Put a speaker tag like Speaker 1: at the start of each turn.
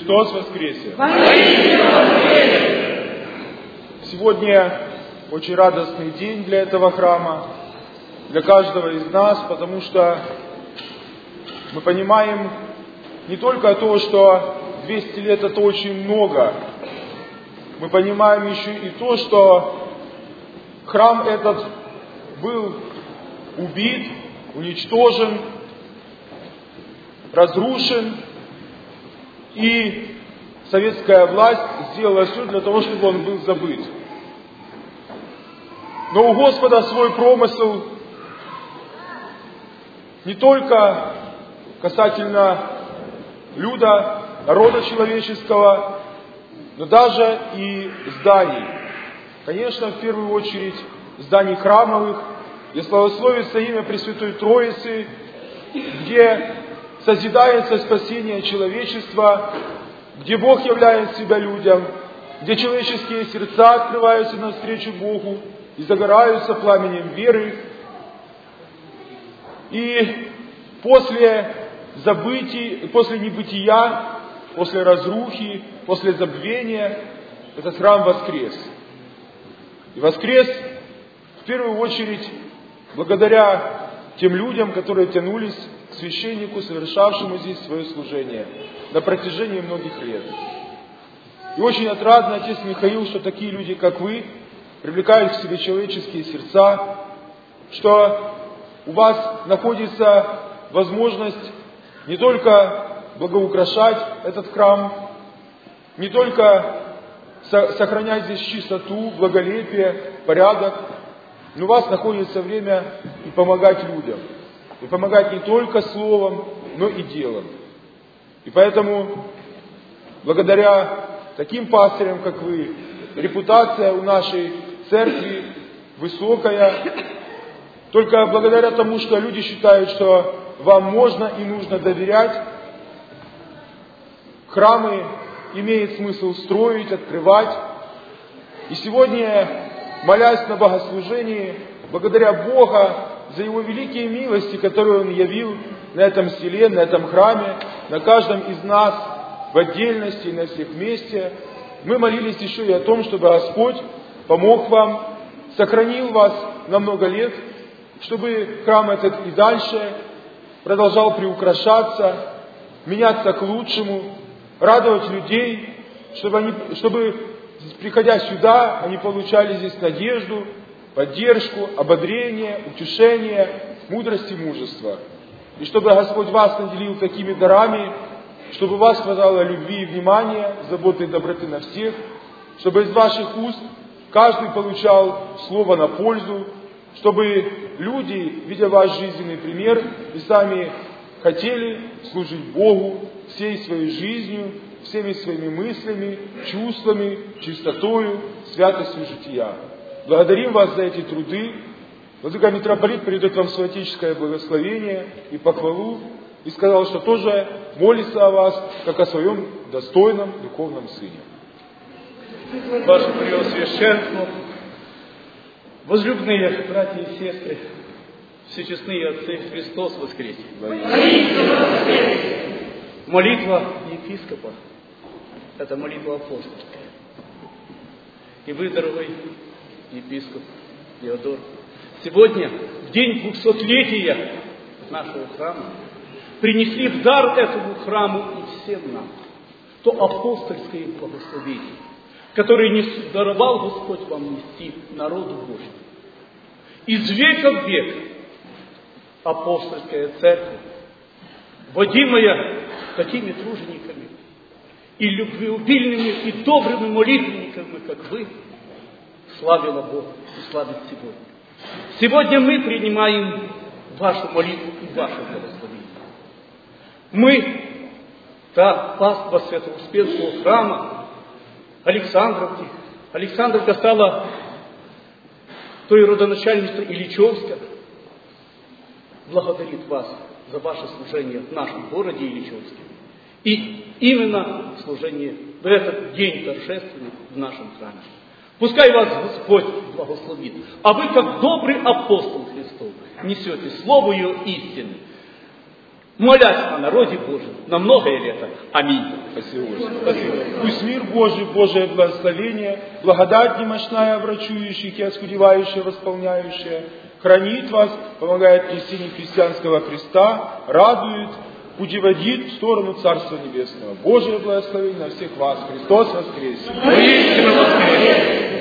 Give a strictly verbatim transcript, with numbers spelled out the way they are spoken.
Speaker 1: Христос воскресе! Сегодня очень радостный день для этого храма, для каждого из нас, потому что мы понимаем не только то, что двести лет это очень много, мы понимаем еще и то, что храм этот был убит, уничтожен, разрушен, и советская власть сделала все для того, чтобы он был забыт. Но у Господа свой промысел не только касательно люда, народа человеческого, но даже и зданий. Конечно, в первую очередь зданий храмовых, где славословится имя Пресвятой Троицы, где созидается спасение человечества, где Бог являет себя людям, где человеческие сердца открываются навстречу Богу и загораются пламенем веры. И после забытий, после небытия, после разрухи, после забвения, этот храм воскрес. И воскрес в первую очередь благодаря тем людям, которые тянулись к священнику, совершавшему здесь свое служение на протяжении многих лет. И очень отрадно, отец Михаил, что такие люди, как вы, привлекают к себе человеческие сердца, что у вас находится возможность не только благоукрашать этот храм, не только сохранять здесь чистоту, благолепие, порядок, но у вас находится время и помогать людям. И помогать не только словом, но и делом. И поэтому, благодаря таким пастырям, как вы, репутация у нашей церкви высокая. Только благодаря тому, что люди считают, что вам можно и нужно доверять, храмы имеет смысл строить, открывать. И сегодня, молясь на богослужении, благодаря Бога за Его великие милости, которые Он явил на этом селе, на этом храме, на каждом из нас в отдельности и на всех вместе, мы молились еще и о том, чтобы Господь помог вам, сохранил вас на много лет, чтобы храм этот и дальше продолжал приукрашаться, меняться к лучшему, радовать людей, чтобы, они, чтобы приходя сюда, они получали здесь надежду, поддержку, ободрение, утешение, мудрость и мужество. И чтобы Господь вас наделил такими дарами, чтобы у вас хватало любви и внимания, заботы и доброты на всех, чтобы из ваших уст каждый получал слово на пользу, чтобы люди, видя ваш жизненный пример, и сами хотели служить Богу всей своей жизнью, всеми своими мыслями, чувствами, чистотою, святостью жития. Благодарим вас за эти труды. Владыка митрополит передает вам свое отеческое благословение и похвалу, и сказал, что тоже молится о вас, как о своем достойном духовном сыне.
Speaker 2: Ваше Преосвященство, возлюбленные братья и сестры, всечестные отцы, Христос воскресе! Молитва епископа – это молитва апостольская. И вы, дорогой епископ Теодор, сегодня, в день двухсотлетия нашего храма, принесли в дар этому храму и всем нам то апостольское благословение, которое не даровал Господь вам нести народу Божьему. Из века в век апостольская церковь, водимая такими тружениками и любвеубильными и добрыми молитвенниками, как вы, славила Бога и славит сегодня. Сегодня мы принимаем вашу молитву и ваше благословение. Мы, та паства Свято-Успенского храма Александровки, Александровка стала той родоначальницей Ильичевска, благодарит вас за ваше служение в нашем городе Ильичевске. И именно служение в этот день торжественный в нашем храме. Пускай вас Господь благословит. А вы, как добрый апостол Христов, несете слово ее истины. молясь о народе Божьем на многое лето. Аминь.
Speaker 1: Спасибо, Господи. Спасибо. Пусть мир Божий, Божие благословение, благодать немощная, врачующих и оскудевающая, восполняющая, хранит вас, помогает нести христианского креста, радует, путеводит в сторону Царства Небесного. Божие благословение на всех вас. Христос воскресе!
Speaker 2: Воистину воскресе!